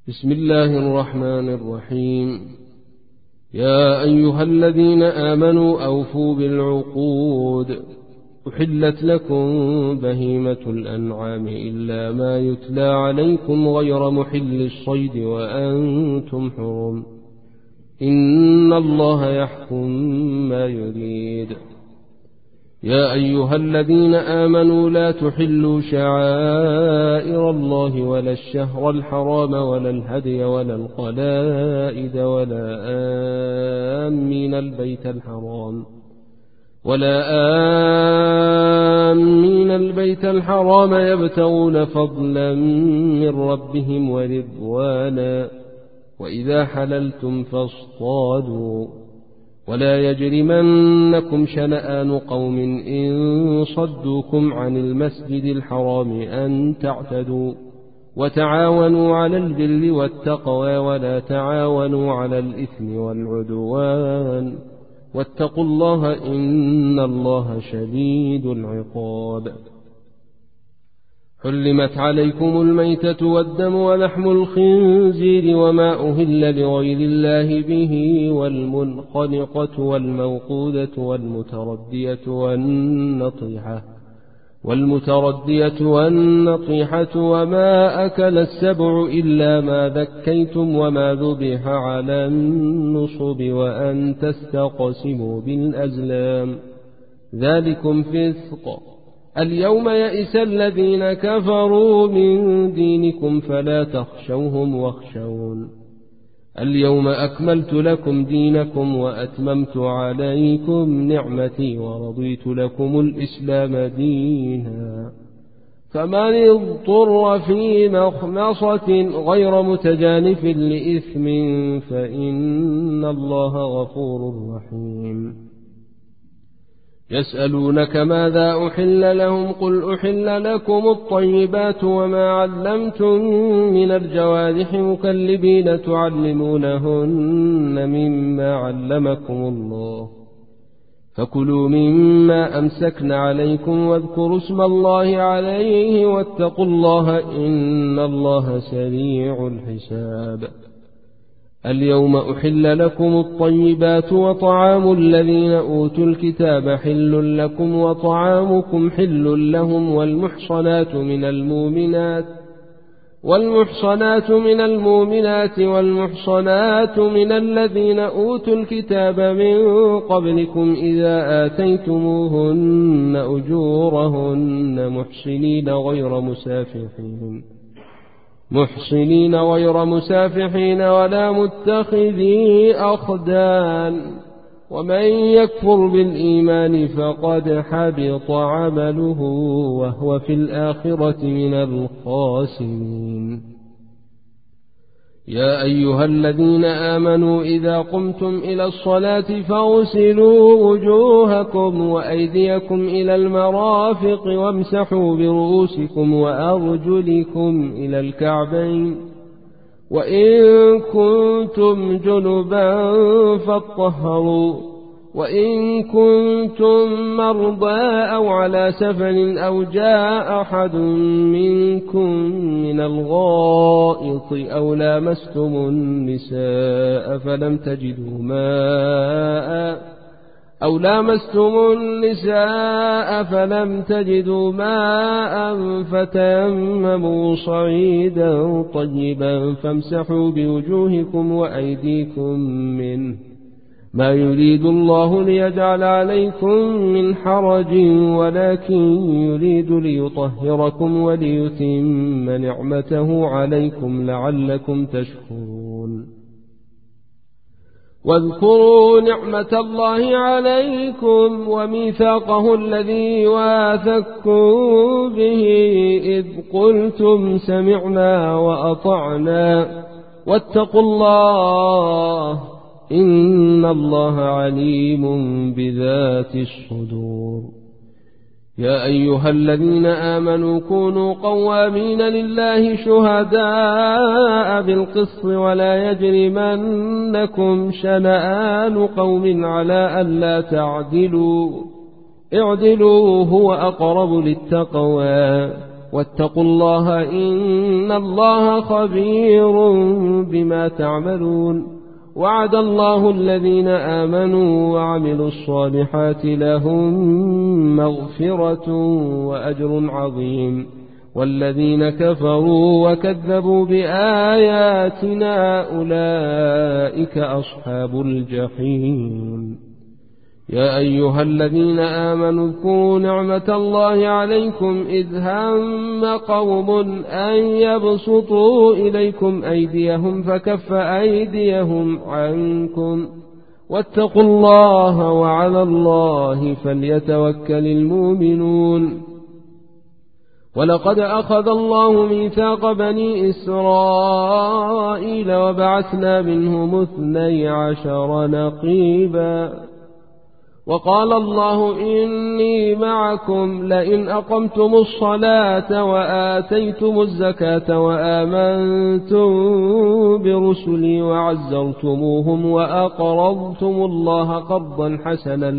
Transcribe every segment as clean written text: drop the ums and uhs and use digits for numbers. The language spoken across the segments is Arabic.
بسم الله الرحمن الرحيم. يا أيها الذين آمنوا أوفوا بالعقود. أحلت لكم بهيمة الأنعام إلا ما يتلى عليكم غير محل الصيد وأنتم حرم. إن الله يحكم ما يريد. يا أيها الذين آمنوا لا تحلوا شعائر الله ولا الشهر الحرام ولا الهدي ولا القلائد ولا آمين البيت الحرام يبتغون فضلا من ربهم ورضوانا وإذا حللتم فاصطادوا ولا يجرمنكم شنآن قوم إن صدوكم عن المسجد الحرام أن تعتدوا وتعاونوا على البر والتقوى ولا تعاونوا على الإثم والعدوان واتقوا الله إن الله شديد العقاب. حرمت عليكم الميتة والدم ولحم الخنزير وما أهل لغير الله به والمنخنقة والموقودة والمتردية والنطيحة وما أكل السبع إلا ما ذكيتم وما ذبح على النصب وأن تستقسموا بالأزلام ذلكم فسق. اليوم يئس الذين كفروا من دينكم فلا تخشوهم واخشون. اليوم أكملت لكم دينكم وأتممت عليكم نعمتي ورضيت لكم الإسلام دينا. فمن اضطر في مخمصة غير متجانف لإثم فإن الله غفور رحيم. يسألونك ماذا أحل لهم قل أحل لكم الطيبات وما علمتم من الجوارح مكلبين تعلمونهن مما علمكم الله فكلوا مما أمسكن عليكم واذكروا اسم الله عليه واتقوا الله إن الله سريع الحساب. اليوم أحل لكم الطيبات وطعام الذين أوتوا الكتاب حل لكم وطعامكم حل لهم والمحصنات من المؤمنات والمحصنات من الذين أوتوا الكتاب من قبلكم إذا آتيتموهن أجورهن محصنين غير مسافحين ولا متخذي أخدان ومن يكفر بالإيمان فقد حبط عمله وهو في الآخرة من الخاسرين. يا أيها الذين آمنوا إذا قمتم إلى الصلاة فاغسلوا وجوهكم وأيديكم إلى المرافق وامسحوا برؤوسكم وأرجلكم إلى الكعبين وإن كنتم جنبا فاطهروا وإن كنتم مرضى أو على سفر أو جاء أحد منكم من الغائط أو لامستم النساء فلم تجدوا ماء فتيمموا صعيدا طيبا فامسحوا بوجوهكم وأيديكم منه ما يريد الله ليجعل عليكم من حرج ولكن يريد ليطهركم وليتم نعمته عليكم لعلكم تشكرون. واذكروا نعمة الله عليكم وميثاقه الذي واثقكم به إذ قلتم سمعنا وأطعنا واتقوا الله إن الله عليم بذات الصدور. يا أيها الذين آمنوا كونوا قوامين لله شهداء بالقسط ولا يجرمنكم شنآن قوم على ألا تعدلوا اعدلوا هو أقرب للتقوى واتقوا الله إن الله خبير بما تعملون. وعد الله الذين آمنوا وعملوا الصالحات لهم مغفرة وأجر عظيم، والذين كفروا وكذبوا بآياتنا أولئك أصحاب الجحيم. يا أيها الذين آمنوا اذكروا نعمة الله عليكم إذ هم قوم أن يبسطوا إليكم أيديهم فكف أيديهم عنكم، واتقوا الله وعلى الله فليتوكل المؤمنون. ولقد أخذ الله ميثاق بني إسرائيل وبعثنا منهم 12 نقيبا، وقال الله إني معكم لئن أقمتم الصلاة وآتيتم الزكاة وآمنتم برسلي وعزرتموهم وأقرضتم الله قرضا حسنا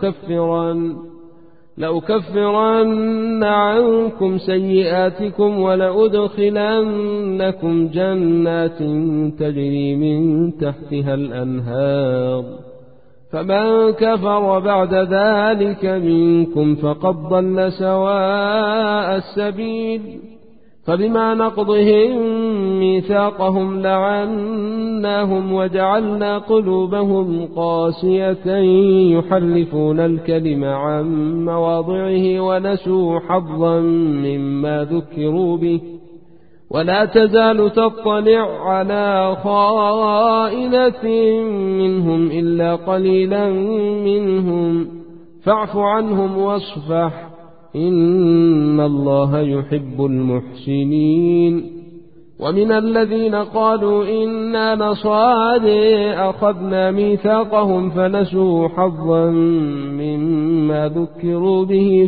لأكفرن عنكم سيئاتكم ولأدخلنكم جنات تجري من تحتها الأنهار، فمن كفر بعد ذلك منكم فقد ضل سواء السبيل. فبما نقضهم ميثاقهم لعناهم وجعلنا قلوبهم قاسية يحرفون الكلم عن مواضعه ونسوا حظا مما ذكروا به، ولا تزال تطلع على خائنة منهم إلا قليلا منهم، فاعف عنهم واصفح إن الله يحب المحسنين. ومن الذين قالوا إنا نصارى أخذنا ميثاقهم فنسوا حظا مما ذكروا به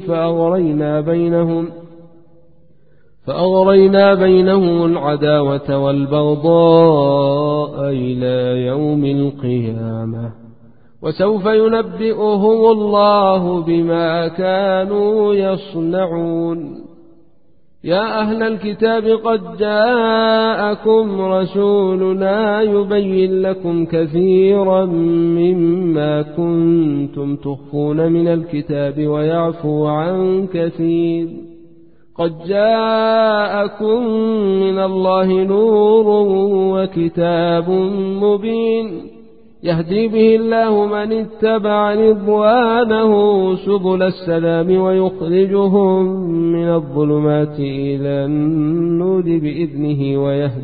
فأغرينا بينهم العداوة والبغضاء إلى يوم القيامة، وسوف ينبئهم الله بما كانوا يصنعون. يا أهل الكتاب قد جاءكم رسولنا يبين لكم كثيرا مما كنتم تخفون من الكتاب ويعفو عن كثير. قد جاءكم من الله نور وكتاب مبين يهدي به الله من اتبع رضوانه سبل السلام ويخرجهم من الظلمات إلى النور بإذنه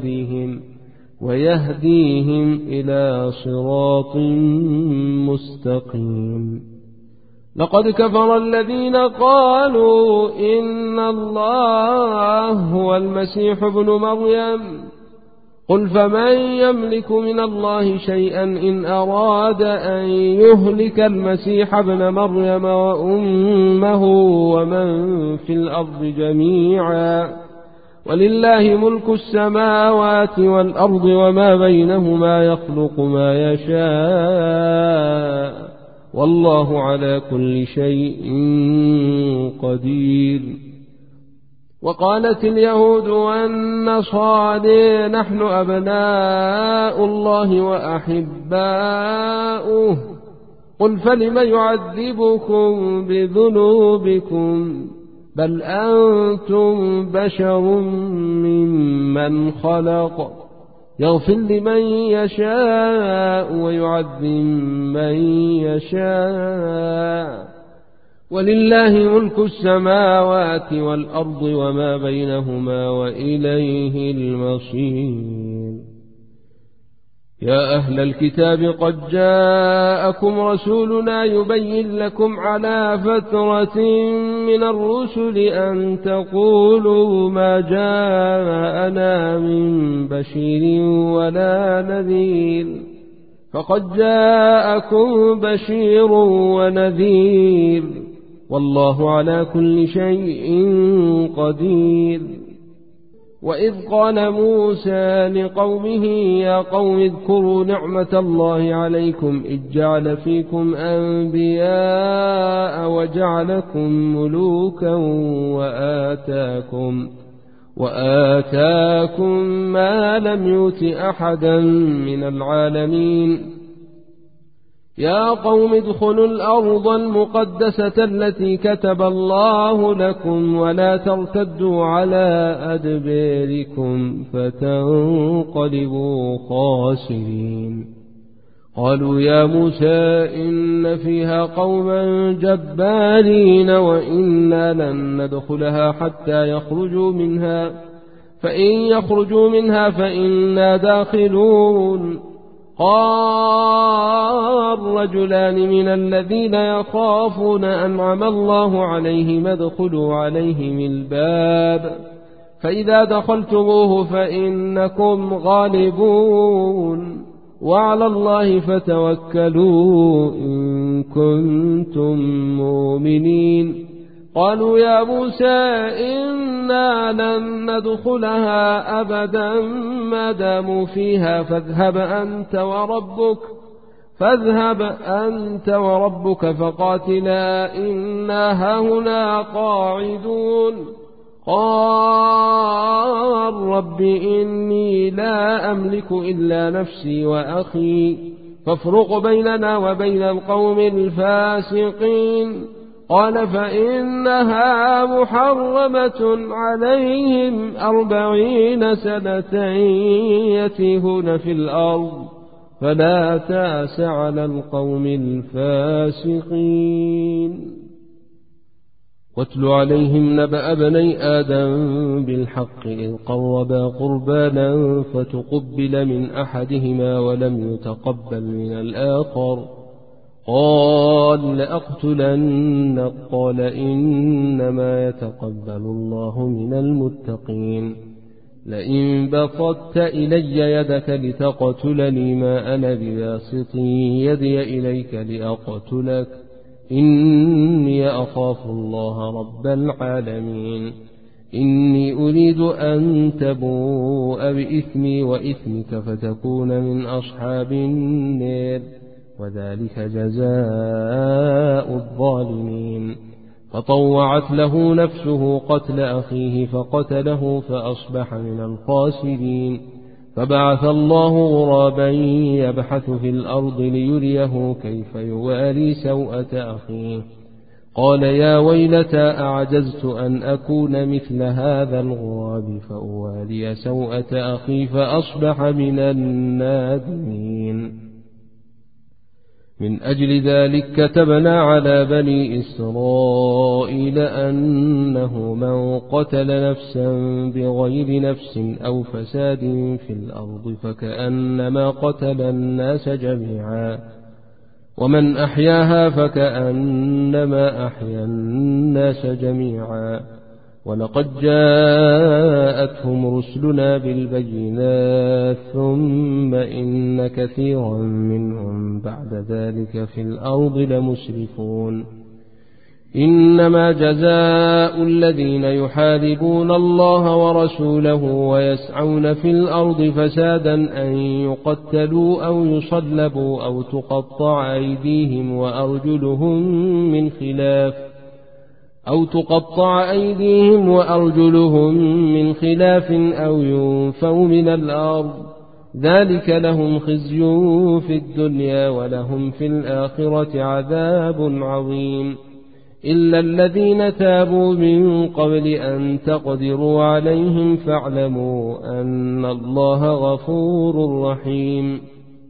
ويهديهم إلى صراط مستقيم. لقد كفر الذين قالوا إن الله هو المسيح ابن مريم، قل فمن يملك من الله شيئا إن أراد أن يهلك المسيح ابن مريم وأمه ومن في الأرض جميعا، ولله ملك السماوات والأرض وما بينهما يخلق ما يشاء، والله على كل شيء قدير. وقالت اليهود والنصارى نحن أبناء الله وأحباؤه، قل فلم يعذبكم بذنوبكم بل أنتم بشر ممن خلق، يغفر لمن يشاء ويعذب من يشاء، ولله ملك السماوات والأرض وما بينهما وإليه المصير. يا أهل الكتاب قد جاءكم رسولنا يبين لكم على فترة من الرسل أن تقولوا ما جاءنا من بشير ولا نذير، فقد جاءكم بشير ونذير، والله على كل شيء قدير. وإذ قال موسى لقومه يا قوم اذكروا نعمة الله عليكم إذ جعل فيكم أنبياء وجعلكم ملوكا وآتاكم ما لم يؤت أحدا من العالمين يا قوم ادخلوا الأرض المقدسة التي كتب الله لكم ولا ترتدوا على أدباركم فتنقلبوا خاسرين قالوا يا موسى إن فيها قوما جبارين وإنا لن ندخلها حتى يخرجوا منها فإن يخرجوا منها فإنا داخلون قال رجلان من الذين يخافون أنعم الله عليهم ادخلوا عليهم الباب فإذا دخلتموه فإنكم غالبون وعلى الله فتوكلوا إن كنتم مؤمنين قالوا يا موسى إنا لن ندخلها أبدا ما داموا فيها فاذهب أنت وربك فقاتلا إنا هاهنا قاعدون قال رب إني لا أملك إلا نفسي وأخي فافرق بيننا وبين القوم الفاسقين قال فإنها محرمة عليهم 40 سنة يتيهون في الأرض فلا تأس على القوم الفاسقين واتل عليهم نبأ بني آدم بالحق إذ قربا قربانا فتقبل من أحدهما ولم يتقبل من الآخر قال لأقتلنك قال إنما يتقبل الله من المتقين لئن بسطت إلي يدك لتقتلني ما أنا بباسط يدي إليك لأقتلك إني أخاف الله رب العالمين إني أريد أن تبوء بإثمي وإثمك فتكون من أصحاب النار وذلك جزاء الظالمين فطوعت له نفسه قتل أخيه فقتله فأصبح من الخاسرين فبعث الله غرابا يبحث في الأرض ليريه كيف يواري سوءة أخيه قال يا ويلتى أعجزت أن أكون مثل هذا الغراب فأواري سوءة أخي فأصبح من النادمين من أجل ذلك كتبنا على بني إسرائيل أنه من قتل نفسا بغير نفس أو فساد في الأرض فكأنما قتل الناس جميعا ومن أحياها فكأنما أحيا الناس جميعا ولقد جاءتهم رسلنا بالبينات ثم إن كثيرا منهم بعد ذلك في الأرض لمسرفون إنما جزاء الذين يحاربون الله ورسوله ويسعون في الأرض فسادا أن يقتلوا أو يصلبوا أو تقطع أيديهم وأرجلهم من خلاف أو ينفوا من الأرض ذلك لهم خزي في الدنيا ولهم في الآخرة عذاب عظيم إلا الذين تابوا من قبل أن تقدروا عليهم فاعلموا أن الله غفور رحيم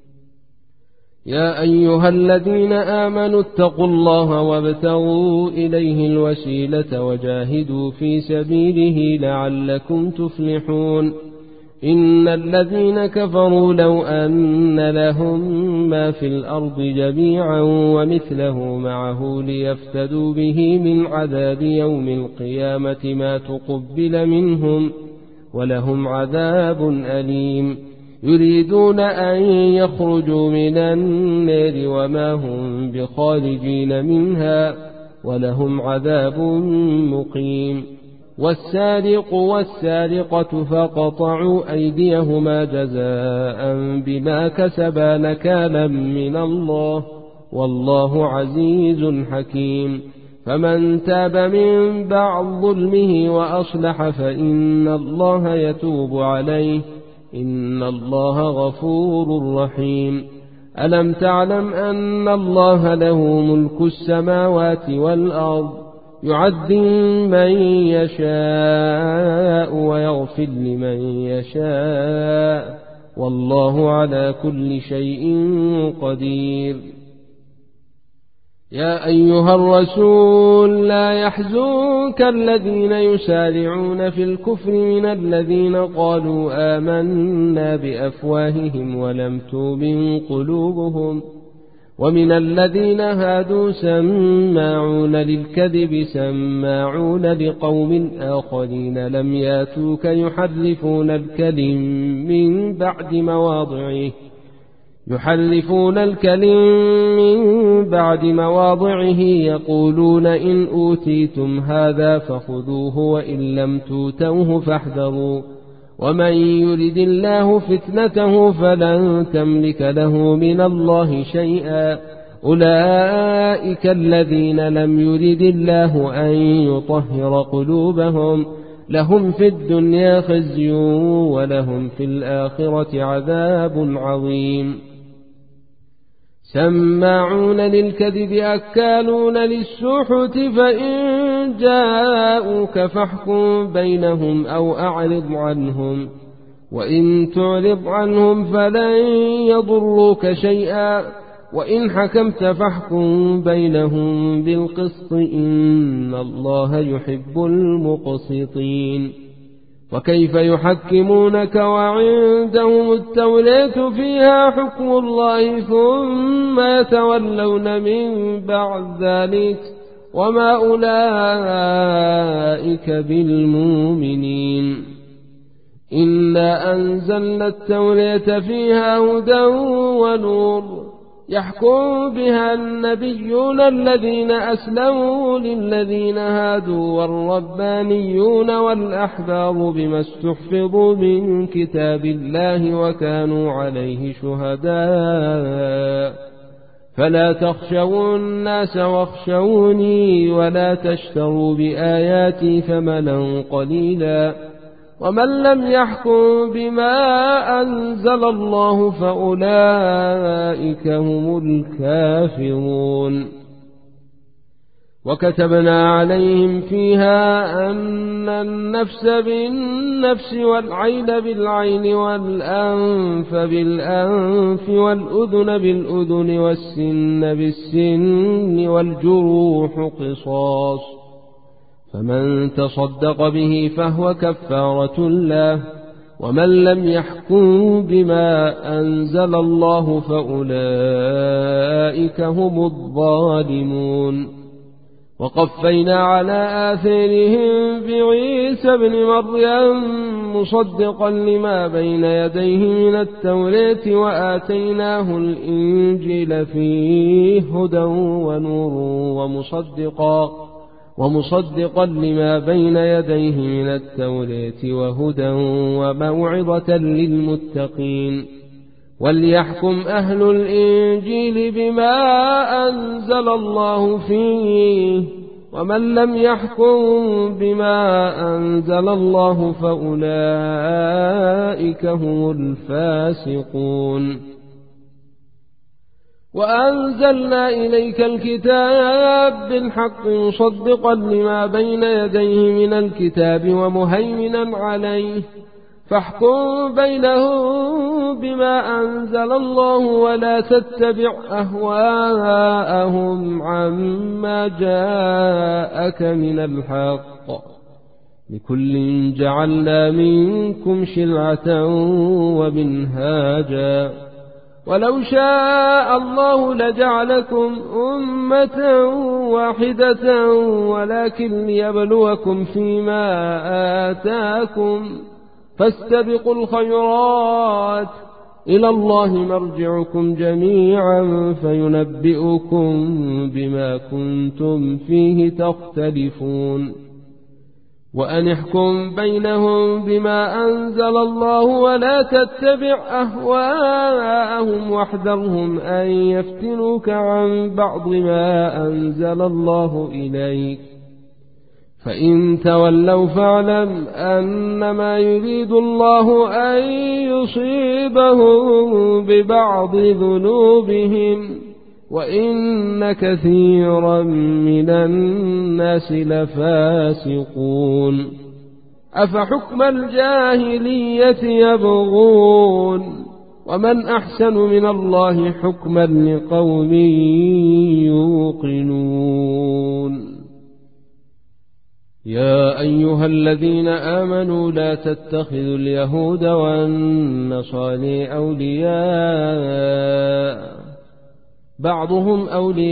يا أيها الذين آمنوا اتقوا الله وابتغوا إليه الوسيلة وجاهدوا في سبيله لعلكم تفلحون إن الذين كفروا لو أن لهم ما في الأرض جميعا ومثله معه ليفتدوا به من عذاب يوم القيامة ما تقبل منهم ولهم عذاب أليم يريدون أن يخرجوا من النار وما هم بخارجين منها ولهم عذاب مقيم والسارق والسارقة فقطعوا أيديهما جزاء بما كسبا نكالا من الله والله عزيز حكيم. فمن تاب من بعد ظلمه وأصلح فإن الله يتوب عليه إن الله غفور رحيم. ألم تعلم أن الله له ملك السماوات والأرض يعذب من يشاء ويغفر لمن يشاء والله على كل شيء قدير. يا أيها الرسول لا يحزنك الذين يسارعون في الكفر من الذين قالوا آمنا بأفواههم ولم تؤمن قلوبهم ومن الذين هادوا سماعون للكذب سماعون لقوم آخرين لم ياتوك يحرفون الكلم من بعد مواضعه يقولون إن أوتيتم هذا فخذوه وإن لم توتوه فاحذروا ومن يرد الله فتنته فلن تملك له من الله شيئا أولئك الذين لم يرد الله أن يطهر قلوبهم لهم في الدنيا خزي ولهم في الآخرة عذاب عظيم. سماعون للكذب أكالون للسحت فإن جاءوك فاحكم بينهم أو أعرض عنهم وإن تعرض عنهم فلن يضروك شيئا وإن حكمت فاحكم بينهم بالقسط إن الله يحب المقسطين. وكيف يحكمونك وعندهم التوراة فيها حكم الله ثم يتولون من بعد ذلك وما أولئك بالمؤمنين. إنا أنزلنا التوراة فيها هدى ونور يحكم بها النبيون الذين أسلموا للذين هادوا والربانيون والأحبار بما استحفظوا من كتاب الله وكانوا عليه شهداء فلا تخشوا الناس واخشوني ولا تشتروا بآياتي ثمنا قليلا ومن لم يحكم بما أنزل الله فأولئك هم الكافرون. وكتبنا عليهم فيها أن النفس بالنفس والعين بالعين والأنف بالأنف والأذن بالأذن والسن بالسن والجروح قصاص فمن تصدق به فهو كفارة له ومن لم يحكم بما أنزل الله فأولئك هم الظالمون. وقفينا على آثارهم بعيسى ابن مريم مصدقا لما بين يديه من التوراة وآتيناه الإنجيل فيه هدى ونور ومصدقا لما بين يديه من التوراة وهدى وموعظة للمتقين. وليحكم أهل الإنجيل بما أنزل الله فيه ومن لم يحكم بما أنزل الله فأولئك هم الفاسقون. وأنزلنا إليك الكتاب بالحق مصدقا لما بين يديه من الكتاب ومهيمنا عليه فاحكم بينهم بما أنزل الله ولا تتبع أهواءهم عما جاءك من الحق لكل جعلنا منكم شرعة ومنهاجا ولو شاء الله لجعلكم أمة واحدة ولكن ليبلوكم فيما آتاكم فاستبقوا الخيرات إلى الله مرجعكم جميعا فينبئكم بما كنتم فيه تختلفون. وأن احكم بينهم بما أنزل الله ولا تتبع أهواءهم واحذرهم أن يفتنوك عن بعض ما أنزل الله إليك فإن تولوا فاعلم أنما يريد الله أن يصيبهم ببعض ذنوبهم وإن كثيرا من الناس لفاسقون أفحكم الجاهلية يبغون ومن أحسن من الله حكما لقوم يوقنون يا أيها الذين آمنوا لا تتخذوا اليهود والنصارى أولياء بعضهم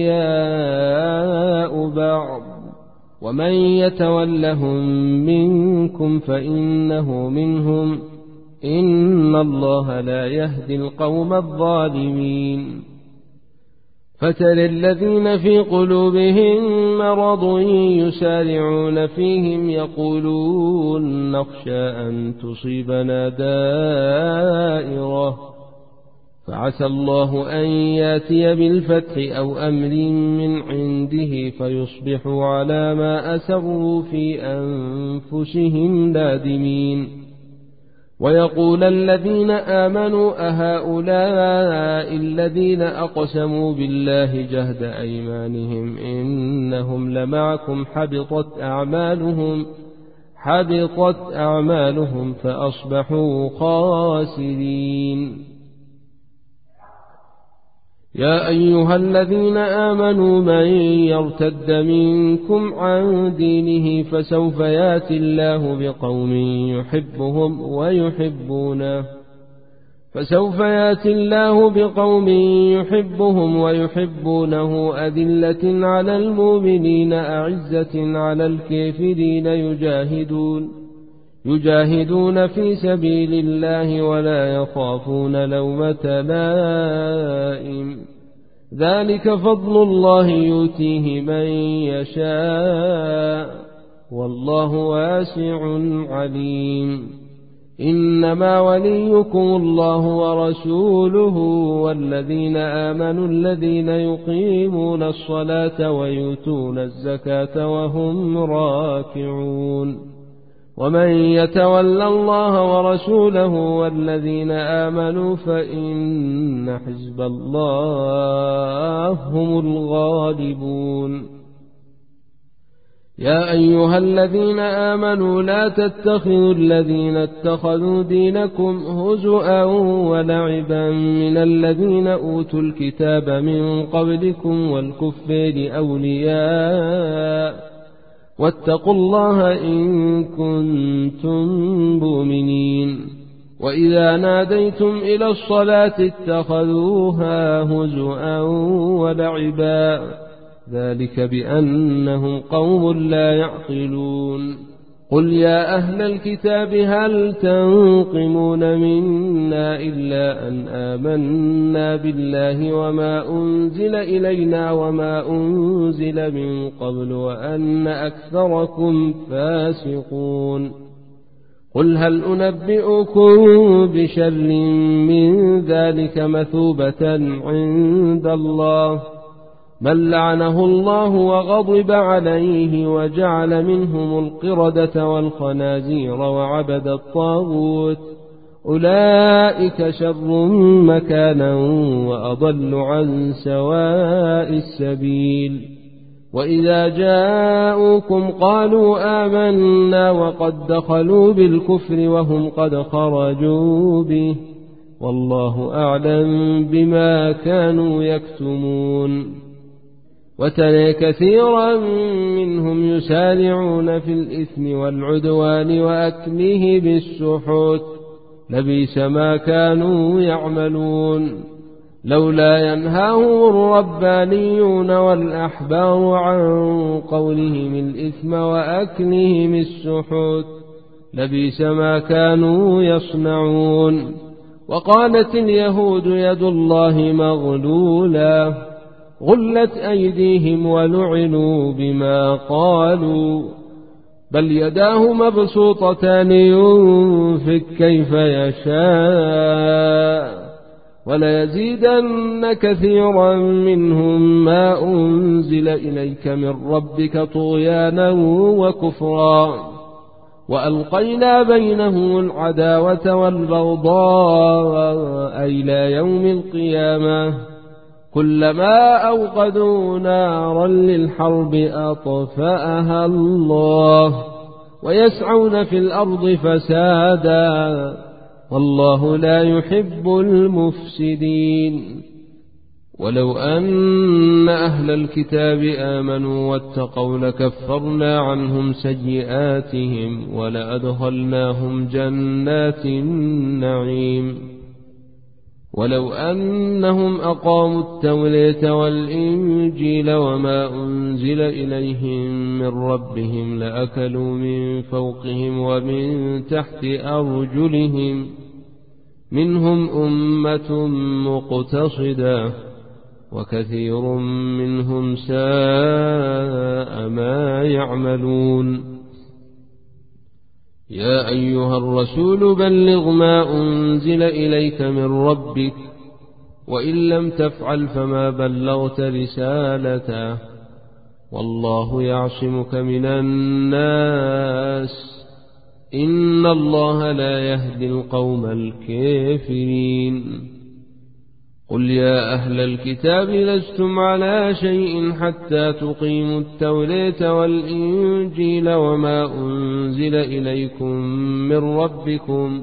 أولياء بعض ومن يتولهم منكم فإنه منهم إن الله لا يهدي القوم الظالمين فترى الذين في قلوبهم مرض يسارعون فيهم يقولون نخشى أن تصيبنا دائرة فعسى الله أن ياتي بالفتح أو أمر من عنده فيصبحوا على ما أسروا في أنفسهم نادمين ويقول الذين آمنوا أهؤلاء الذين أقسموا بالله جهد أيمانهم إنهم لمعكم حبطت أعمالهم فأصبحوا خاسرين يا أيها الذين آمنوا من يرتد منكم عن دينه فسوف ياتي الله بقوم يحبهم ويحبونه أذلة على المؤمنين أعزة على الكافرين يجاهدون في سبيل الله ولا يخافون لومة لائم ذلك فضل الله يؤتيه من يشاء والله واسع عليم إنما وليكم الله ورسوله والذين آمنوا الذين يقيمون الصلاة ويؤتون الزكاة وهم راكعون ومن يتول الله ورسوله والذين آمنوا فإن حزب الله هم الغالبون يا أيها الذين آمنوا لا تتخذوا الذين اتخذوا دينكم هزؤا ولعبا من الذين أوتوا الكتاب من قبلكم والكفار أولياء واتقوا الله إن كنتم مؤمنين وإذا ناديتم إلى الصلاة اتخذوها هزؤا ولعبا ذلك بأنهم قوم لا يعقلون قل يا أهل الكتاب هل تنقمون منا إلا أن آمنا بالله وما أنزل إلينا وما أنزل من قبل وأن أكثركم فاسقون قل هل أنبئكم بشر من ذلك مثوبة عند الله من لعنه الله وغضب عليه وجعل منهم القردة والخنازير وعبد الطاغوت أولئك شر مكانا وأضل عن سواء السبيل وإذا جاءوكم قالوا آمنا وقد دخلوا بالكفر وهم قد خرجوا به والله أعلم بما كانوا يكتمون وترى كثيرا منهم يسارعون في الإثم والعدوان وأكله بالسحت لبئس ما كانوا يعملون لولا ينهاهم الربانيون والأحبار عن قولهم الإثم وأكلهم السحت لبئس ما كانوا يصنعون وقالت اليهود يد الله مغلولة غلت أيديهم ولعنوا بما قالوا بل يداه مبسوطتان ينفق كيف يشاء وليزيدن كثيرا منهم ما أنزل إليك من ربك طغيانا وكفرا وألقينا بينهم العداوة والبغضاء إلى يوم القيامة كلما أوقدوا نارا للحرب أطفأها الله ويسعون في الأرض فسادا والله لا يحب المفسدين. ولو أن أهل الكتاب آمنوا واتقوا لكفرنا عنهم سيئاتهم ولأدخلناهم جنات النعيم. ولو أنهم أقاموا التوراة والإنجيل وما أنزل إليهم من ربهم لأكلوا من فوقهم ومن تحت أرجلهم منهم أمة مقتصدة وكثير منهم ساء ما يعملون. يا أيها الرسول بلغ ما أنزل إليك من ربك وإن لم تفعل فما بلغت رسالته والله يعصمك من الناس إن الله لا يهدي القوم الكافرين. قل يا أهل الكتاب لستم على شيء حتى تقيموا التوراة والإنجيل وما أنزل إليكم من ربكم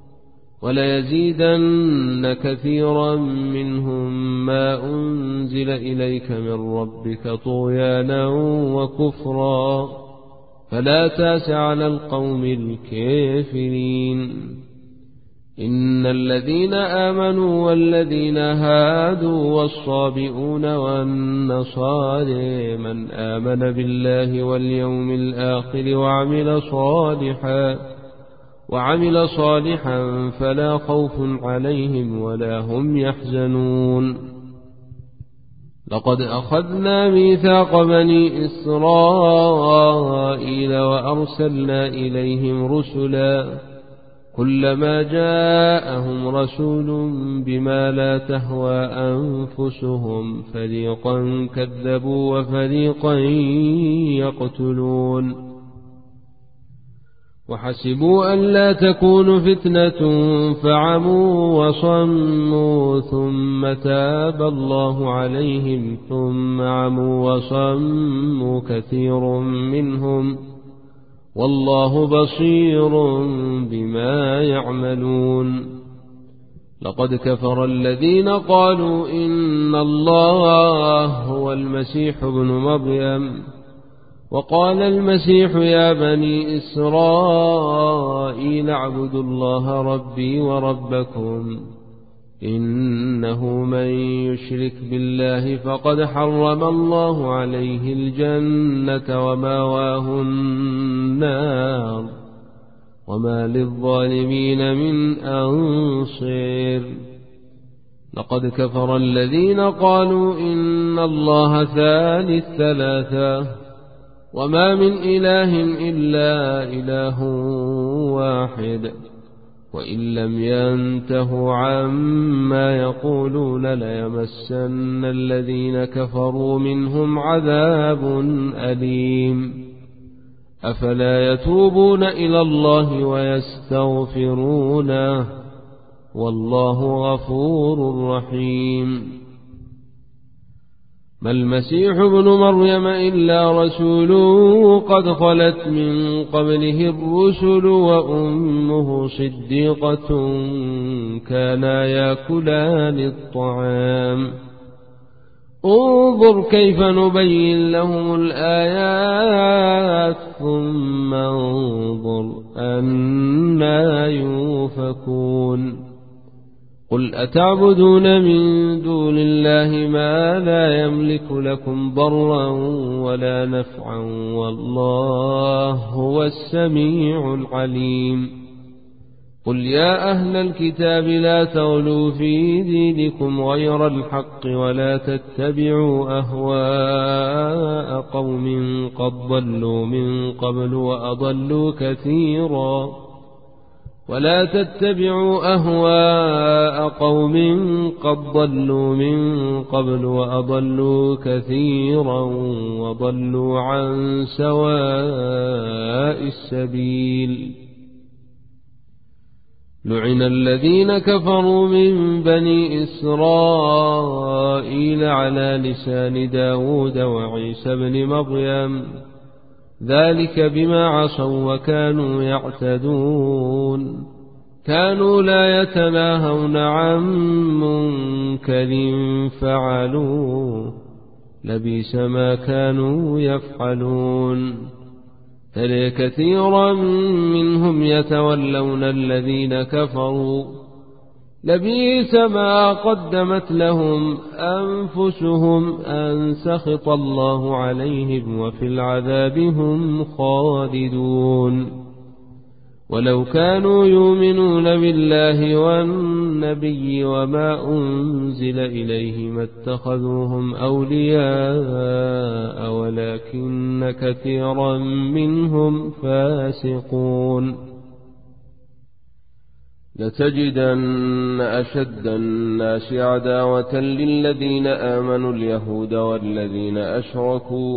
وليزيدن كثيرا منهم ما أنزل إليك من ربك طغيانا وكفرا فلا تأس على القوم الكافرين. إن الذين آمنوا والذين هادوا والصابئون والنصارى من آمن بالله واليوم الآخر وعمل صالحا فلا خوف عليهم ولا هم يحزنون. لقد أخذنا ميثاق بني إسرائيل وأرسلنا إليهم رسلا كلما جاءهم رسول بما لا تهوى أنفسهم فريقا كذبوا وفريقا يقتلون وحسبوا أن لا تكون فتنة فعموا وصموا ثم تاب الله عليهم ثم عموا وصموا كثير منهم والله بصير بما يعملون. لقد كفر الذين قالوا إن الله هو المسيح ابن مريم وقال المسيح يا بني إسرائيل اعبدوا الله ربي وربكم إنه من يشرك بالله فقد حرم الله عليه الجنة وماواه النار وما للظالمين من أنصير. لقد كفر الذين قالوا إن الله ثالث ثلاثة وما من إله إلا إله واحد وإن لم ينتهوا عما يقولون ليمسن الذين كفروا منهم عذاب أليم. أفلا يتوبون إلى الله ويستغفرونه والله غفور رحيم. ما المسيح ابن مريم إلا رسول قد خلت من قبله الرسل وأمه صديقة كانا يأكلان الطعام انظر كيف نبين لهم الآيات ثم انظر أنا يوفكون. قل أتعبدون من دون الله ما لا يملك لكم ضرا ولا نفعا والله هو السميع العليم. قل يا أهل الكتاب لا تغلوا في دينكم غير الحق ولا تتبعوا أهواء قوم قد ضلوا من قبل وأضلوا كثيرا وضلوا عن سواء السبيل لعن الذين كفروا من بني إسرائيل على لسان داود وعيسى بن مريم ذلك بما عصوا وكانوا يعتدون كانوا لا يتناهون عن منكر فعلوه لبئس ما كانوا يفعلون ترى كثيرا منهم يتولون الذين كفروا لبئس ما قدمت لهم أنفسهم أن سخط الله عليهم وفي العذاب هم خالدون ولو كانوا يؤمنون بالله والنبي وما أنزل إليه ما اتخذوهم أولياء ولكن كثيرا منهم فاسقون لتجدن أشد الناس عداوة للذين آمنوا اليهود والذين أشركوا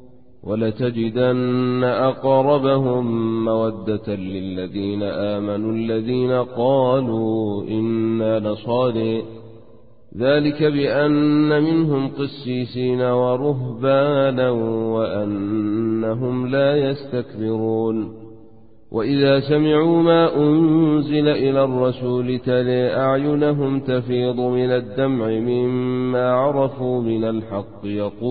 ولتجدن أقربهم مودة للذين آمنوا الذين قالوا إنا نصارى ذلك بأن منهم قسيسين ورهبانا وأنهم لا يستكبرون وإذا سمعوا ما أنزل إلى الرسول ترى أعينهم تفيض من الدمع مما عرفوا من الحق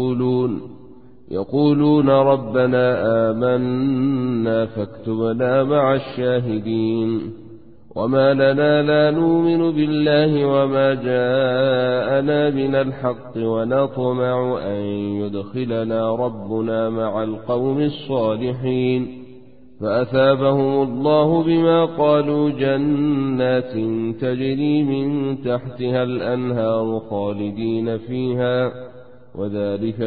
يقولون ربنا آمنا فاكتبنا مع الشاهدين وما لنا لا نؤمن بالله وما جاءنا من الحق ونطمع أن يدخلنا ربنا مع القوم الصالحين فأثابهم الله بما قالوا جنات تجري من تحتها الأنهار خالدين فيها وذلك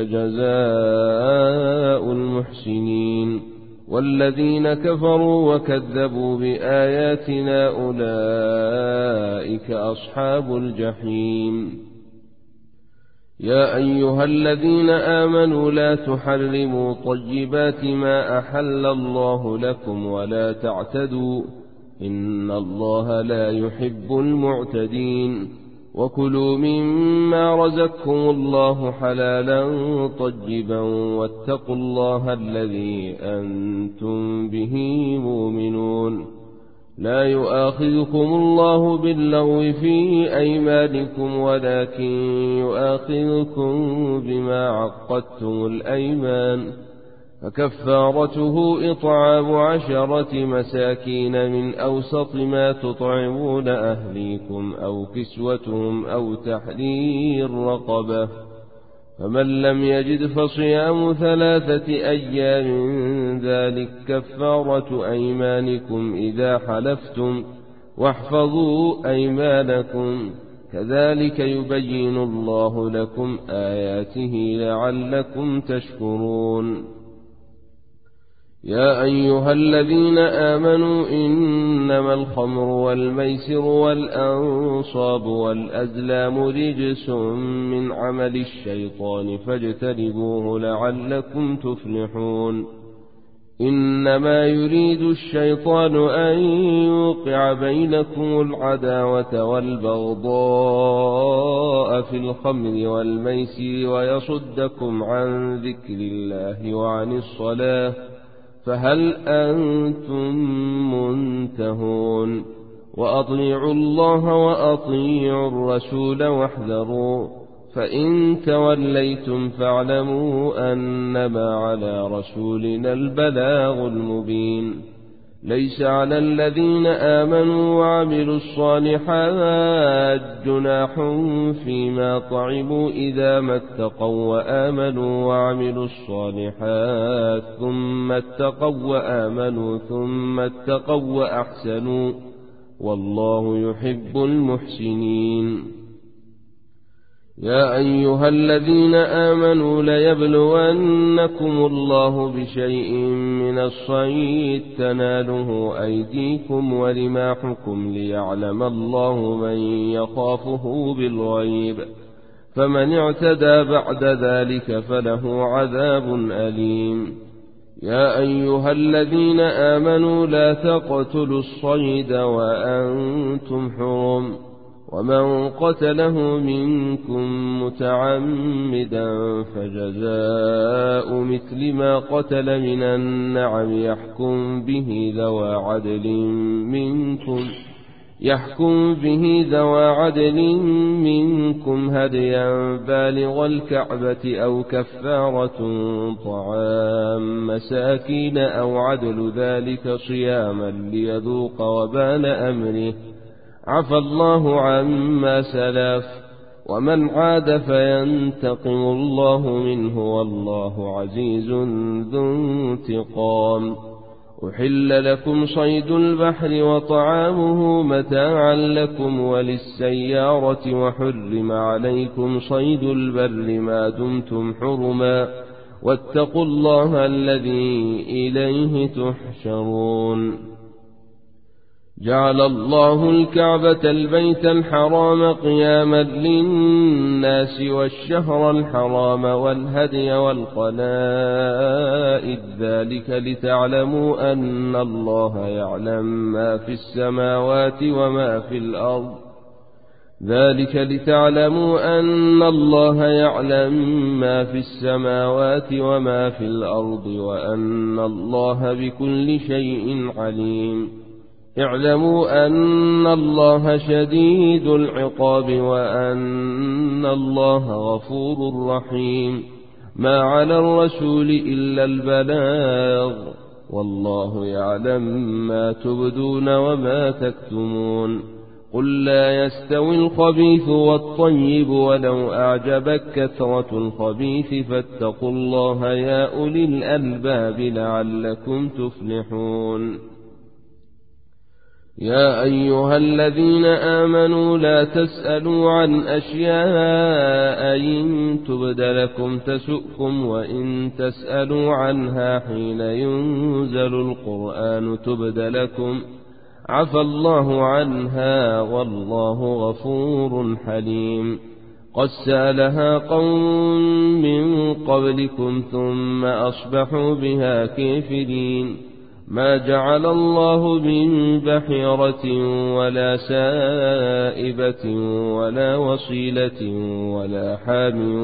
جزاء المحسنين والذين كفروا وكذبوا بآياتنا أولئك أصحاب الجحيم يا أيها الذين آمنوا لا تحرموا طيبات ما أحل الله لكم ولا تعتدوا إن الله لا يحب المعتدين وكلوا مما رزقكم الله حلالا طيبا واتقوا الله الذي أنتم به مؤمنون لا يؤاخذكم الله باللغو في أيمانكم ولكن يؤاخذكم بما عقدتم الأيمان فكفارته إطعام 10 مساكين من أوسط ما تطعمون أهليكم أو كسوتهم أو تحرير رقبة فمن لم يجد فصيام 3 أيام ذلك كفارة أيمانكم إذا حلفتم واحفظوا أيمانكم كذلك يبين الله لكم آياته لعلكم تشكرون يا أيها الذين آمنوا إنما الخمر والميسر والأنصاب والأزلام رجس من عمل الشيطان فاجتنبوه لعلكم تفلحون إنما يريد الشيطان أن يوقع بينكم العداوة والبغضاء في الخمر والميسر ويصدكم عن ذكر الله وعن الصلاة فهل أنتم منتهون وأطيعوا الله وأطيعوا الرسول واحذروا فإن توليتم فاعلموا أنما على رسولنا البلاغ المبين ليس على الذين آمنوا وعملوا الصالحات جناح فيما طعموا إذا ما اتقوا وآمنوا وعملوا الصالحات ثم اتقوا وآمنوا ثم اتقوا وأحسنوا والله يحب المحسنين. يا أيها الذين آمنوا ليبلونكم الله بشيء من الصيد تناله أيديكم ورماحكم ليعلم الله من يخافه بالغيب، فمن اعتدى بعد ذلك فله عذاب أليم. يا أيها الذين آمنوا لا تقتلوا الصيد وأنتم حرم، ومن قتله منكم متعمدا فجزاء مثل ما قتل من النعم يحكم به ذوى عدل منكم هديا بالغ الكعبة أو كفارة طعام مساكين أو عدل ذلك صياما ليذوق وبال أمره، عفى الله عما سلف، ومن عاد فينتقم الله منه والله عزيز ذو انتقام. أحل لكم صيد البحر وطعامه متاعا لكم وللسيارة، وحرم عليكم صيد البر ما دمتم حرما، واتقوا الله الذي إليه تحشرون. جعل الله الكعبة البيت الحرام قياما للناس والشهر الحرام والهدي والقلائد، ذلك لتعلموا أن الله يعلم ما في السماوات وما في الأرض وأن الله بكل شيء عليم. اعلموا أن الله شديد العقاب وأن الله غفور رحيم. ما على الرسول إلا البلاغ، والله يعلم ما تبدون وما تكتمون. قل لا يستوي الخبيث والطيب ولو أعجبك كثرة الخبيث، فاتقوا الله يا أولي الألباب لعلكم تفلحون. يا أيها الذين آمنوا لا تسألوا عن أشياء إن تبد لكم تسؤكم، وإن تسألوا عنها حين ينزل القرآن تبد لكم عفى الله عنها والله غفور حليم. قد سألها قوم من قبلكم ثم أصبحوا بها كافرين. ما جعل الله من بحيرة ولا سائبة ولا وصيلة ولا حام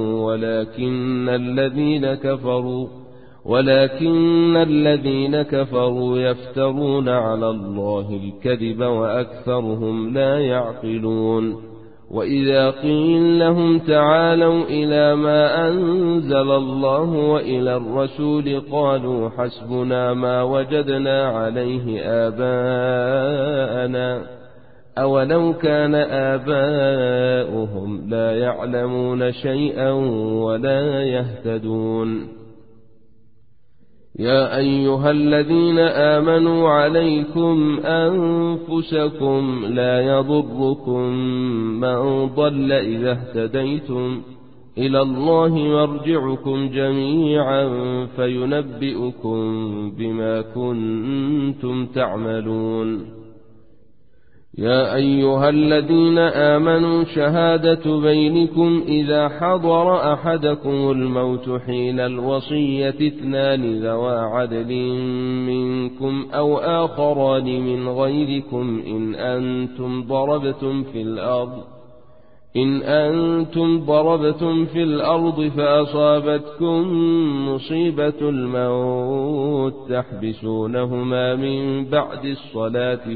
ولكن الذين كفروا يفترون على الله الكذب وأكثرهم لا يعقلون. وإذا قيل لهم تعالوا إلى ما أنزل الله وإلى الرسول قالوا حسبنا ما وجدنا عليه آباءنا، أولو كان آباؤهم لا يعلمون شيئا ولا يهتدون. يا أيها الذين آمنوا عليكم أنفسكم لا يضركم من ضل إذا اهتديتم، إلى الله مرجعكم جميعا فينبئكم بما كنتم تعملون. يا أيها الذين آمنوا شهادة بينكم إذا حضر أحدكم الموت حين الوصية اثنان ذوى عدل منكم أو آخران من غيركم إن أنتم ضربتم في الأرض فأصابتكم مصيبة الموت تحبسونهما من بعد الصلاة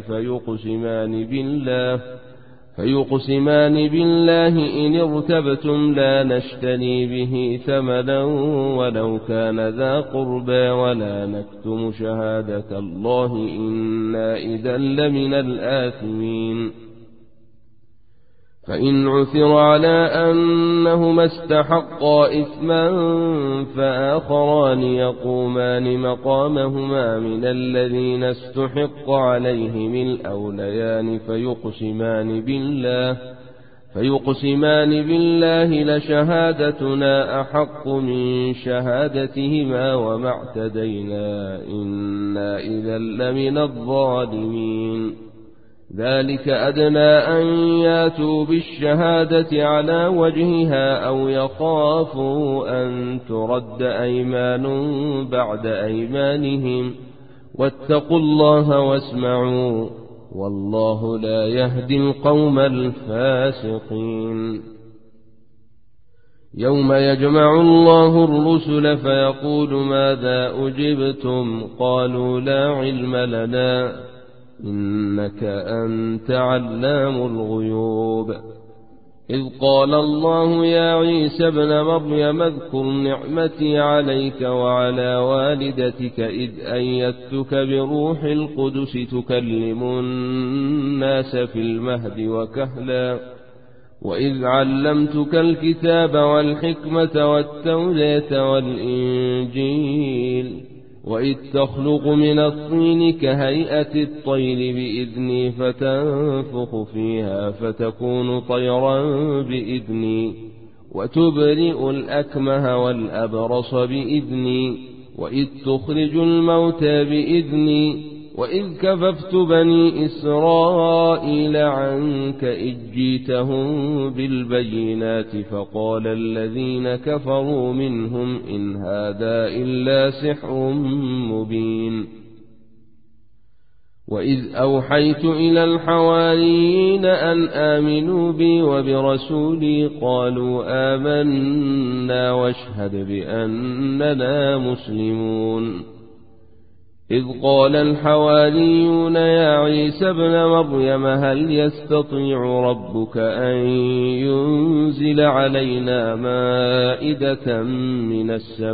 فيقسمان بالله إن ارتبتم لا نشتري به ثمنا ولو كان ذا قربى ولا نكتم شهادة الله إنا إذا لمن الآثمين. فإن عثر على أنهما استحقا إثما فآخران يقومان مقامهما من الذين استحق عليهم الأوليان فيقسمان بالله لشهادتنا أحق من شهادتهما وما اعتدينا إنا إذا لمن الظالمين. ذلك أدنى أن ياتوا بالشهادة على وجهها أو يخافوا أن ترد أيمان بعد أيمانهم واتقوا الله واسمعوا والله لا يهدي القوم الفاسقين. يوم يجمع الله الرسل فيقول ماذا أجبتم قالوا لا علم لنا إنك أنت علام الغيوب. إذ قال الله يا عيسى ابن مريم اذكر نعمتي عليك وعلى والدتك إذ أيدتك بروح القدس تكلم الناس في المهد وكهلا وإذ علمتك الكتاب والحكمة والتوراة والإنجيل وإذ تخلق من الطين كهيئة الطير بإذني فتنفخ فيها فتكون طيرا بإذني وتبرئ الأكمه والأبرص بإذني وإذ تخرج الموتى بإذني وإذ كففت بني إسرائيل عنك إذ جيتهم بالبينات فقال الذين كفروا منهم إن هذا إلا سحر مبين. وإذ أوحيت إلى الحواريين أن آمنوا بي وبرسولي قالوا آمنا واشهد بأننا مسلمون. إذ قال الحواريون يا عيسى ابن مريم هل يستطيع ربك أن ينزل علينا مائدة من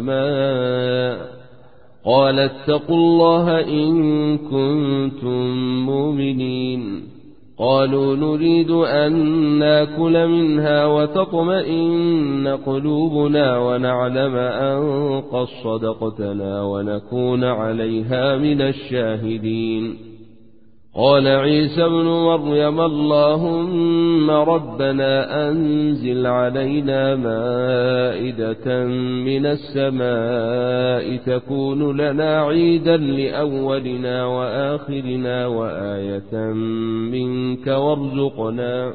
السماء قال اتقوا الله إن كنتم مؤمنين. قالوا نريد أن ناكل منها وتطمئن قلوبنا ونعلم أن قد صدقتنا ونكون عليها من الشاهدين. قال عيسى ابن مريم اللهم ربنا أنزل علينا مائدة من السماء تكون لنا عيدا لأولنا وآخرنا وآية منك وارزقنا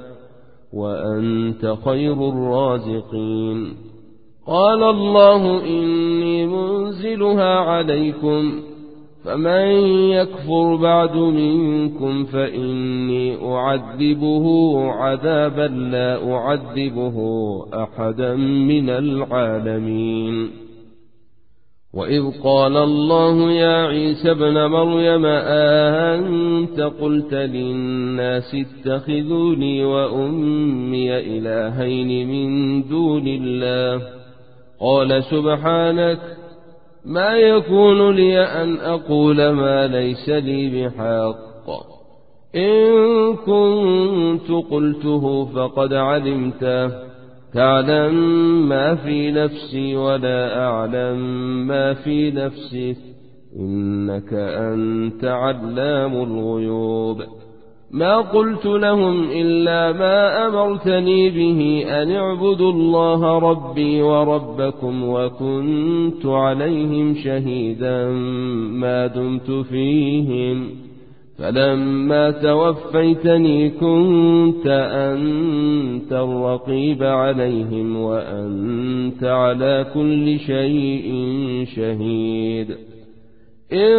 وأنت خير الرازقين. قال الله إني منزلها عليكم فمن يكفر بعد منكم فإني أعذبه عذابا لا أعذبه أحدا من العالمين. وإذ قال الله يا عيسى ابن مريم أأنت قلت للناس اتخذوني وأمي إلهين من دون الله قال سبحانك ما يكون لي أن أقول ما ليس لي بحق إن كنت قلته فقد علمته تعلم ما في نفسي ولا أعلم ما في نفسك إنك أنت علام الغيوب. ما قلت لهم إلا ما أمرتني به أن اعبدوا الله ربي وربكم وكنت عليهم شهيدا ما دمت فيهم فلما توفيتني كنت أنت الرقيب عليهم وأنت على كل شيء شهيد. إن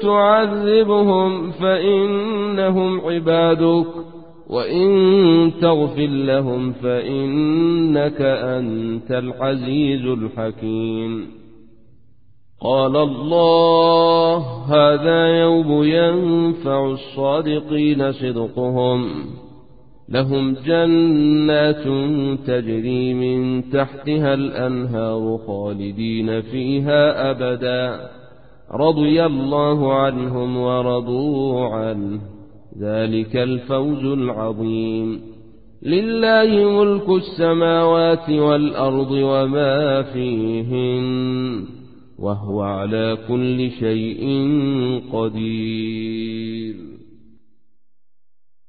تعذبهم فإنهم عبادك وإن تغفر لهم فإنك أنت العزيز الحكيم. قال الله هذا يوم ينفع الصادقين صدقهم لهم جنات تجري من تحتها الأنهار خالدين فيها أبدا رضي الله عنهم ورضوا عنه ذلك الفوز العظيم. لله ملك السماوات والأرض وما فيهن وهو على كل شيء قدير.